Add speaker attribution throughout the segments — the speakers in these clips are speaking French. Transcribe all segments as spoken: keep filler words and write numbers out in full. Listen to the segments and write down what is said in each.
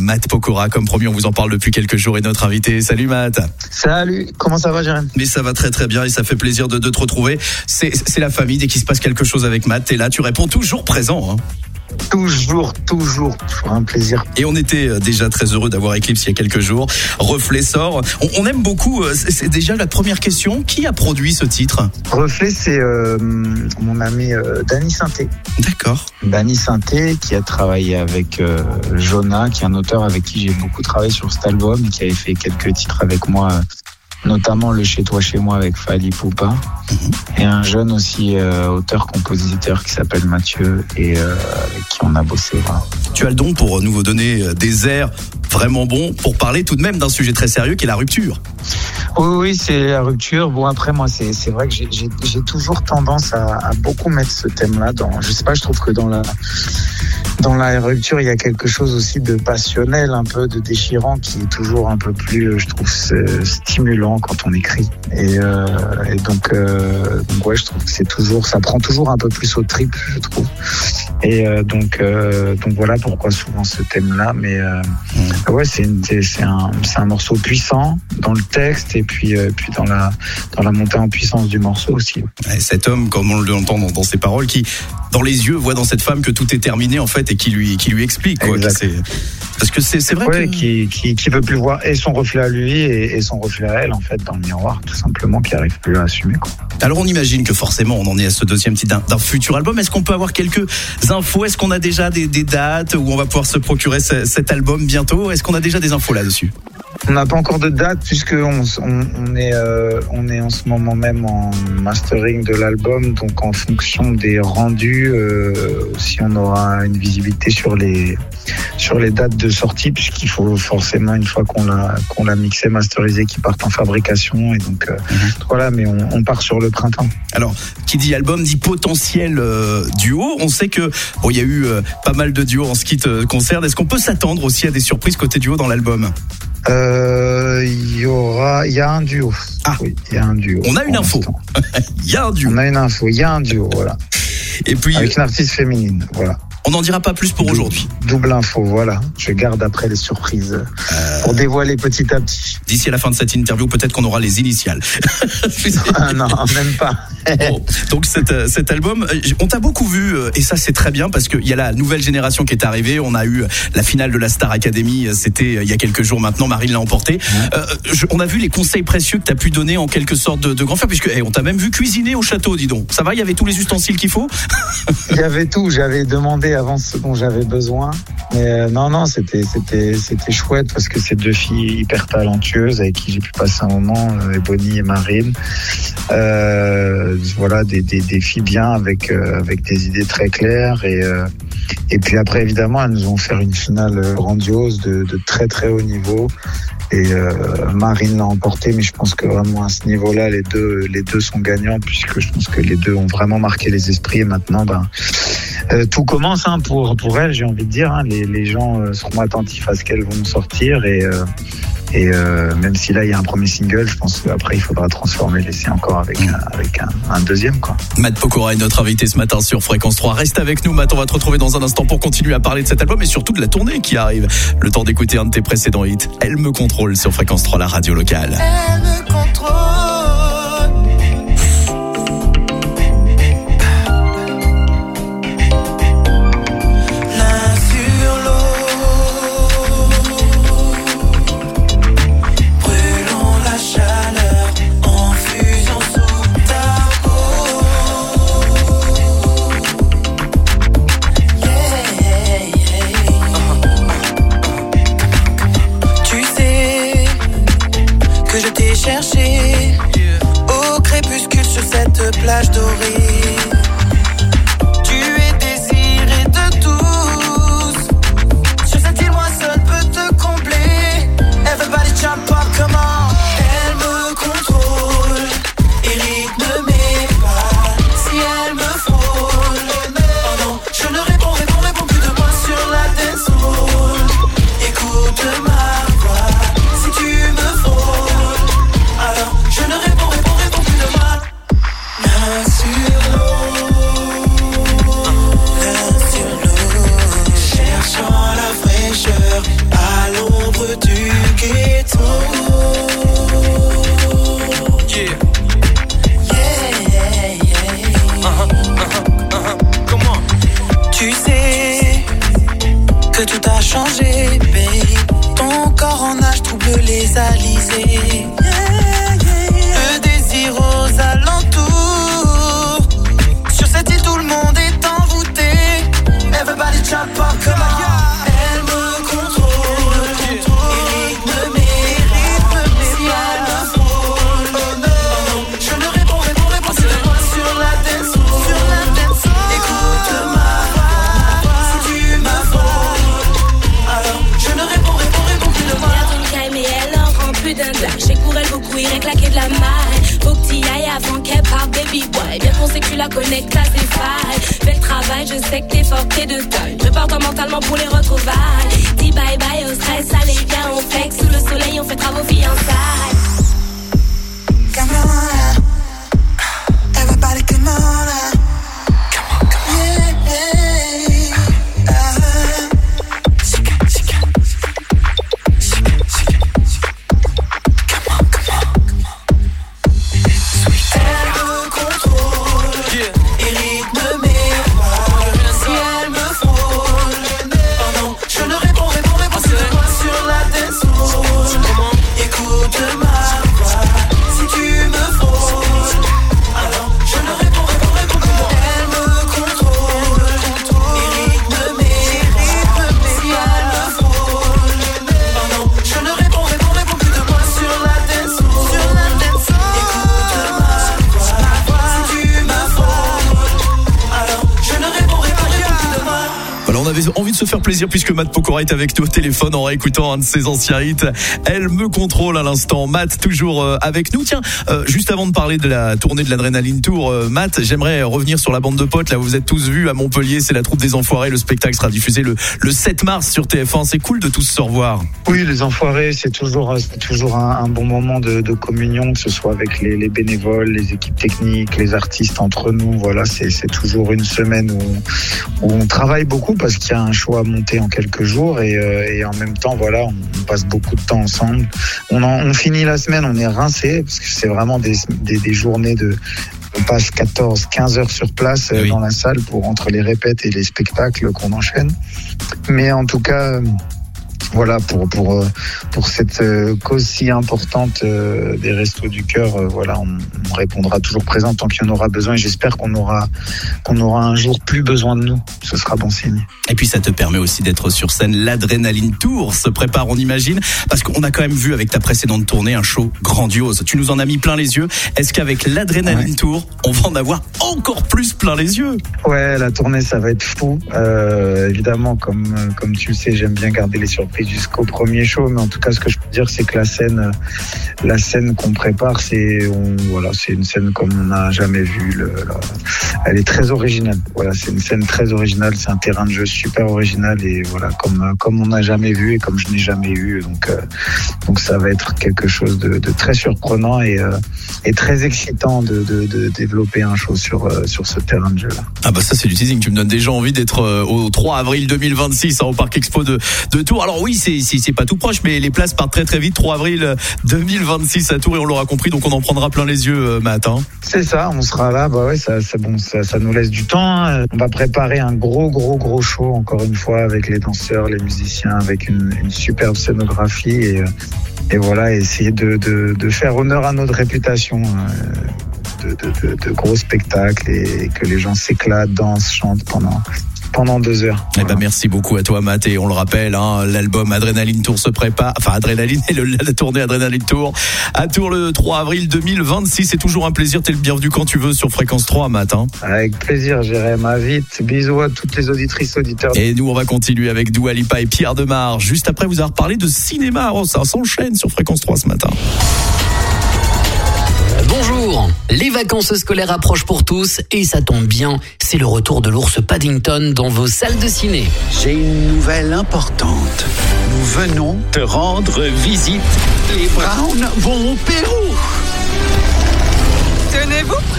Speaker 1: Matt Pokora, comme promis, on vous en parle depuis quelques jours et notre invité. Salut Matt.
Speaker 2: Salut, comment ça va Jérémy?
Speaker 1: Mais ça va très très bien et ça fait plaisir de, de te retrouver. C'est, c'est la famille, dès qu'il se passe quelque chose avec Matt, t'es là, tu réponds toujours présent. Hein.
Speaker 2: Toujours, toujours, toujours un plaisir.
Speaker 1: Et on était déjà très heureux d'avoir Eclipse il y a quelques jours. Reflet sort. On, on aime beaucoup. C'est déjà la première question. Qui a produit ce titre?
Speaker 2: Reflet, c'est euh, mon ami euh, Danny Sainté.
Speaker 1: D'accord.
Speaker 2: Danny Sainté qui a travaillé avec euh, Jonah, qui est un auteur avec qui j'ai beaucoup travaillé sur cet album et qui avait fait quelques titres avec moi. Euh, notamment le Chez toi, chez moi avec Fali Poupa, mmh. et un jeune aussi euh, auteur-compositeur qui s'appelle Mathieu et euh, avec qui on a bossé. Voilà.
Speaker 1: Tu as le don pour nous donner des airs vraiment bons pour parler tout de même d'un sujet très sérieux qui est la rupture.
Speaker 2: Oui, oui, c'est la rupture. Bon, après, moi, c'est, c'est vrai que j'ai, j'ai, j'ai toujours tendance à, à beaucoup mettre ce thème-là dans, je sais pas, je trouve que dans la, dans la rupture, il y a quelque chose aussi de passionnel, un peu de déchirant qui est toujours un peu plus, je trouve, stimulant quand on écrit. Et, euh, et donc, euh, donc, ouais, je trouve que c'est toujours, ça prend toujours un peu plus au trip, je trouve. Et euh, donc, euh, donc voilà pourquoi souvent ce thème-là. Mais euh, mmh. ouais, c'est, une, c'est, un, c'est un morceau puissant dans le texte et puis, euh, puis dans la, dans la montée en puissance du morceau aussi.
Speaker 1: Et cet homme, comme on l'entend dans, dans ses paroles, qui, dans les yeux, voit dans cette femme que tout est terminé en fait et qui lui, qui lui explique. Quoi, qui c'est, parce que c'est, c'est vrai
Speaker 2: ouais,
Speaker 1: que...
Speaker 2: qui, qui, qui veut plus voir et son reflet à lui et, et son reflet à elle en fait dans le miroir, tout simplement, qui arrive plus à assumer. Quoi.
Speaker 1: Alors on imagine que forcément on en est à ce deuxième titre d'un, d'un futur album. Est-ce qu'on peut avoir quelques infos? Est-ce qu'on a déjà des, des dates où on va pouvoir se procurer ce, cet album bientôt? Est-ce qu'on a déjà des infos là-dessus?
Speaker 2: On n'a pas encore de date puisque on, on, on est euh, on est en ce moment même en mastering de l'album, donc en fonction des rendus, euh, si on aura une visibilité sur les sur les dates de sortie, puisqu'il faut forcément une fois qu'on l'a qu'on l'a mixé, masterisé, qu'il parte en fabrication et donc euh, mm-hmm. voilà, mais on, on part sur le printemps.
Speaker 1: Alors, qui dit album dit potentiel euh, duo. On sait que bon, il y a eu euh, pas mal de duos en ce qui te concerne. Est-ce qu'on peut s'attendre aussi à des surprises côté duo dans l'album?
Speaker 2: Il euh, y aura, il y a un duo.
Speaker 1: Ah,
Speaker 2: oui, il y a un duo.
Speaker 1: On a une info. Il y a un duo.
Speaker 2: On a une info. Il y a un duo, voilà.
Speaker 1: Et puis
Speaker 2: avec une artiste féminine, voilà.
Speaker 1: On n'en dira pas plus pour
Speaker 2: double,
Speaker 1: aujourd'hui.
Speaker 2: Double info, voilà. Je garde après les surprises euh... pour dévoiler petit à petit.
Speaker 1: D'ici à la fin de cette interview, peut-être qu'on aura les initiales.
Speaker 2: ah non, même pas.
Speaker 1: Bon, donc cet, cet album, on t'a beaucoup vu et ça c'est très bien parce qu'il y a la nouvelle génération qui est arrivée. On a eu la finale de la Star Academy, c'était il y a quelques jours maintenant. Marine l'a emporté. Ouais. Euh, je, on a vu les conseils précieux que t'as pu donner en quelque sorte de, de grand frère, puisque hey, on t'a même vu cuisiner au château, dis donc. Ça va, il y avait tous les ustensiles qu'il faut.
Speaker 2: Il y avait tout. J'avais demandé avant ce dont j'avais besoin. Mais euh, non, non, c'était, c'était, c'était chouette parce que c'est deux filles hyper talentueuses avec qui j'ai pu passer un moment, euh, Bonnie et Marine. Euh, voilà, des, des, des filles bien avec, euh, avec des idées très claires. Et, euh, et puis après, évidemment, elles nous ont fait une finale grandiose de, de très très haut niveau. Et euh, Marine l'a emporté, mais je pense que vraiment à ce niveau-là, les deux, les deux sont gagnants puisque je pense que les deux ont vraiment marqué les esprits. Et maintenant, ben, euh, tout commence hein, pour pour elles, j'ai envie de dire. Hein, les, les gens euh, seront attentifs à ce qu'elles vont sortir et euh, et euh, même si là il y a un premier single, je pense qu'après il faudra transformer l'essai encore avec un, avec un, un deuxième quoi.
Speaker 1: Matt Pokora est notre invité ce matin sur Fréquence trois. Reste avec nous, Matt. On va te retrouver dans un instant pour continuer à parler de cet album et surtout de la tournée qui arrive. Le temps d'écouter un de tes précédents hits. Elle me contrôle sur Fréquence trois, la radio locale.
Speaker 3: Elle me contrôle. Chercher au crépuscule sur cette plage dorée. Tu es désiré de tous. Sur cette île, moi seul peux te combler. Everybody jump up, come on. Elle me contrôle et rythme mes pas. Si elle me frôle, oh non, je ne réponds, réponds, réponds plus de moi sur la dance hall. Écoute ma voix, si tu me frôles. Je ne réponds, réponds, réponds plus de moi. Bien sûr. que tout a changé, babe. Ton corps en nage trouble les alizés. Le désir aux alentours. Sur cette île, tout le monde est envoûté. Everybody jump up, come on. Elle me contrôle, et rythme mes rythmes. Si elle me frôle, oh non, je ne réponds, réponds, réponds, c'est moi sur la dance floor. Sur la dance floor. Écoute ma voix, si tu m'affrontes, alors je ne réponds, réponds, réponds plus de moi.
Speaker 4: Mais elle en prend plus d'un dash. J'ai pour elle beaucoup, irait claquer de la marée. Faut que t'y ailles avant qu'elle parte, baby boy. Bien qu'on sait que tu la connectes à ses failles. Fais le travail, je sais que t'es fort, t'es de taille. Prépare-toi mentalement pour les retrouvailles. Dis bye bye au stress, allez viens, on flex. Sous le soleil, on fait travaux fiançailles.
Speaker 3: Come on, everybody come on.
Speaker 1: Envie de se faire plaisir puisque Matt Pokora est avec nous au téléphone en réécoutant un de ses anciens hits. Elle me contrôle à l'instant. Matt toujours euh, avec nous. Tiens, euh, juste avant de parler de la tournée de l'Adrénaline Tour, euh, Matt, j'aimerais revenir sur la bande de potes. Là, vous êtes tous vus à Montpellier, c'est la troupe des Enfoirés. Le spectacle sera diffusé le, le sept mars sur T F un. C'est cool de tous se revoir.
Speaker 2: Oui, les Enfoirés, c'est toujours, c'est toujours un, un bon moment de, de communion, que ce soit avec les, les bénévoles, les équipes techniques, les artistes entre nous. Voilà, c'est, c'est toujours une semaine où, où on travaille beaucoup parce qu'il y a un show à monter en quelques jours et, euh, et en même temps, voilà, on, on passe beaucoup de temps ensemble. On, en, on finit la semaine, on est rincé parce que c'est vraiment des, des, des journées de. On passe quatorze, quinze heures sur place euh, oui. dans la salle pour entre les répètes et les spectacles qu'on enchaîne. Mais en tout cas. Voilà, pour pour pour cette cause si importante des Restos du Cœur, voilà, on, on répondra toujours présent tant qu'il y en aura besoin et j'espère qu'on aura qu'on aura un jour plus besoin de nous. Ce sera bon signe.
Speaker 1: Et puis ça te permet aussi d'être sur scène. L'Adrénaline Tour se prépare, on imagine, parce qu'on a quand même vu avec ta précédente tournée un show grandiose. Tu nous en as mis plein les yeux. Est-ce qu'avec l'Adrénaline ouais. Tour, on va en avoir encore plus plein les yeux?
Speaker 2: Ouais, la tournée ça va être fou. Euh, évidemment, comme comme tu le sais, j'aime bien garder les surprises jusqu'au premier show, mais en tout cas ce que je peux dire c'est que la scène la scène qu'on prépare c'est on, voilà, c'est une scène comme on n'a jamais vu. Le, la, elle est très originale, voilà, c'est une scène très originale, c'est un terrain de jeu super original et voilà, comme comme on n'a jamais vu et comme je n'ai jamais eu, donc euh, donc ça va être quelque chose de, de très surprenant et euh, et très excitant de, de de développer un show sur euh, sur ce terrain de jeu là.
Speaker 1: Ah bah ça c'est du teasing, tu me donnes déjà envie d'être euh, au trois avril deux mille vingt-six hein, au Parc Expo de de Tours. Alors oui, c'est c'est c'est pas tout proche, mais les places partent très très vite. trois avril deux mille vingt-six à Tours et on l'aura compris, donc on en prendra plein les yeux, euh, Matt. Hein.
Speaker 2: C'est ça, on sera là. Bah ouais, ça, ça bon, ça, ça nous laisse du temps. Hein. On va préparer un gros gros gros show encore une fois avec les danseurs, les musiciens, avec une, une superbe scénographie et et voilà, essayer de de de faire honneur à notre réputation. Euh, de, de, de, de gros spectacles et que les gens s'éclatent, dansent, chantent pendant pendant deux heures.
Speaker 1: Eh ben merci beaucoup à toi, Matt, et on le rappelle, hein, l'album Adrénaline Tour se prépare, enfin Adrénaline et le, la tournée Adrénaline Tour à Tours le trois avril deux mille vingt-six. C'est toujours un plaisir, t'es le bienvenu quand tu veux sur Fréquence trois, Matt. Hein.
Speaker 2: Avec plaisir, j'irai ma vite. Bisous à toutes les auditrices, auditeurs.
Speaker 1: Et nous on va continuer avec Dua Lipa et Pierre Demar. Juste après vous avoir parlé de cinéma, oh, ça s'enchaîne sur Fréquence trois ce matin.
Speaker 5: Bonjour, les vacances scolaires approchent pour tous et ça tombe bien, c'est le retour de l'ours Paddington dans vos salles de ciné.
Speaker 6: J'ai une nouvelle importante. Nous venons te rendre visite. Les Browns vont au Pérou.
Speaker 7: Tenez-vous prêts?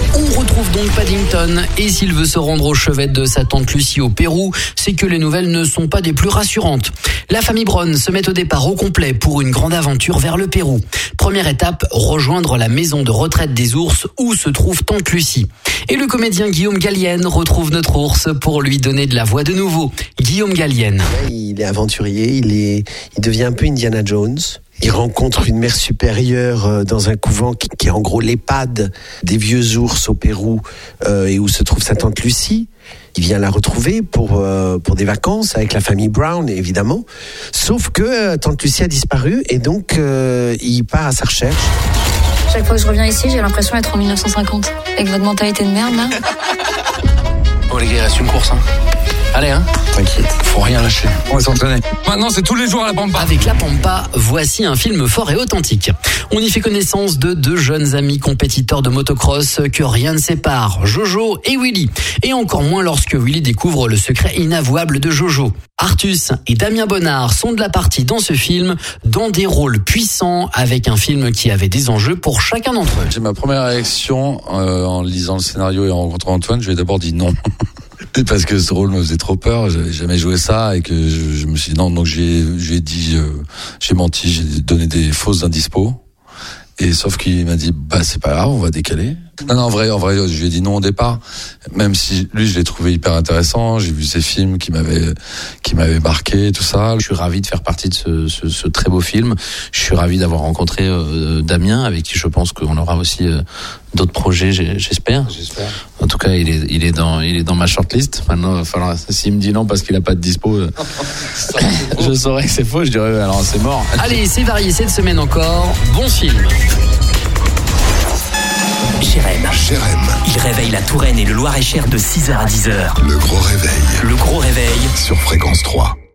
Speaker 5: On retrouve donc Paddington et s'il veut se rendre au chevet de sa tante Lucie au Pérou, c'est que les nouvelles ne sont pas des plus rassurantes. La famille Brown se met au départ au complet pour une grande aventure vers le Pérou. Première étape, rejoindre la maison de retraite des ours où se trouve tante Lucie. Et le comédien Guillaume Gallienne retrouve notre ours pour lui donner de la voix de nouveau. Guillaume Gallienne.
Speaker 7: Il est aventurier, il, est, il devient un peu Indiana Jones. Il rencontre une mère supérieure dans un couvent qui, qui est en gros l'EHPAD des vieux ours au Pérou euh, et où se trouve sa tante Lucie. Il vient la retrouver pour, euh, pour des vacances avec la famille Brown, évidemment. Sauf que euh, tante Lucie a disparu et donc euh, il part à sa recherche.
Speaker 8: Chaque fois que je reviens ici, j'ai l'impression d'être en mille neuf cent cinquante. Avec votre mentalité de merde, là.
Speaker 9: Bon les gars, il reste une course, hein. Allez, hein.
Speaker 7: T'inquiète.
Speaker 9: Faut rien lâcher. On va s'entraîner. Maintenant, c'est tous les jours à la Pampa.
Speaker 5: Avec La Pampa, voici un film fort et authentique. On y fait connaissance de deux jeunes amis compétiteurs de motocross que rien ne sépare, Jojo et Willy. Et encore moins lorsque Willy découvre le secret inavouable de Jojo. Artus et Damien Bonnard sont de la partie dans ce film, dans des rôles puissants, avec un film qui avait des enjeux pour chacun d'entre eux.
Speaker 10: J'ai ma première réaction euh, en lisant le scénario et en rencontrant Antoine, je lui ai d'abord dit non. Parce que ce rôle me faisait trop peur, j'avais jamais joué ça et que je, je me suis dit non, donc j'ai, j'ai dit, euh, j'ai menti, j'ai donné des fausses indispo. Et sauf qu'il m'a dit, bah c'est pas grave, on va décaler. Non, non, en vrai, en vrai, je lui ai dit non au départ. Même si lui, je l'ai trouvé hyper intéressant. J'ai vu ses films qui m'avaient, qui m'avaient marqué, tout ça.
Speaker 9: Je suis ravi de faire partie de ce, ce, ce très beau film. Je suis ravi d'avoir rencontré euh, Damien, avec qui je pense qu'on aura aussi euh, d'autres projets, j'espère.
Speaker 10: J'espère.
Speaker 9: En tout cas, il est, il est dans, il est dans ma shortlist. Maintenant, il va falloir, s'il me dit non parce qu'il a pas de dispo, euh, je saurais que c'est faux. Je dirais, alors c'est mort.
Speaker 5: Allez, c'est varié cette semaine encore. Bon film.
Speaker 11: Jérém. Jérém. Il réveille la Touraine et le Loir-et-Cher de six heures à dix heures.
Speaker 12: Le gros réveil.
Speaker 11: Le gros réveil.
Speaker 12: Sur Fréquence trois.